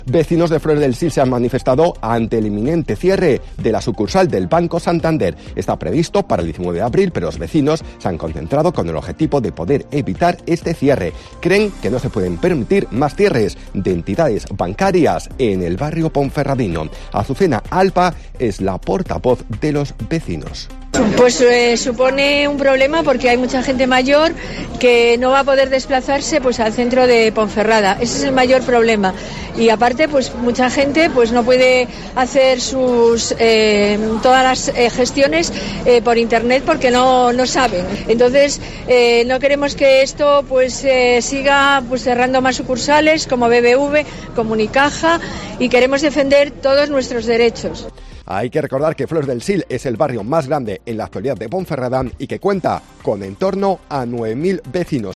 Vecinos de Flores del Sil se han manifestado ante el inminente cierre de la sucursal del Banco Santander. Está previsto para el 19 de abril, pero los vecinos se han concentrado con el objetivo de poder evitar este cierre. Creen que no se pueden permitir más cierres de entidades bancarias en el barrio ponferradino. Azucena Alpa es la portavoz de los vecinos. Pues supone un problema porque hay mucha gente mayor que no va a poder desplazarse pues al centro de Ponferrada. Ese es el mayor problema. Y aparte pues mucha gente pues no puede hacer sus todas las gestiones por internet porque no saben. Entonces no queremos que esto pues siga pues cerrando más sucursales como BBV, como Unicaja, y queremos defender todos nuestros derechos. Hay que recordar que Flores del Sil es el barrio más grande en la actualidad de Ponferrada y que cuenta con en torno a 9.000 vecinos.